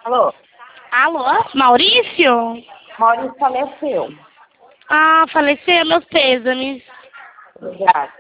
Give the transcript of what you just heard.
Alô? Alô, Maurício? Maurício faleceu. Ah, faleceu, meus pêsames. Obrigada.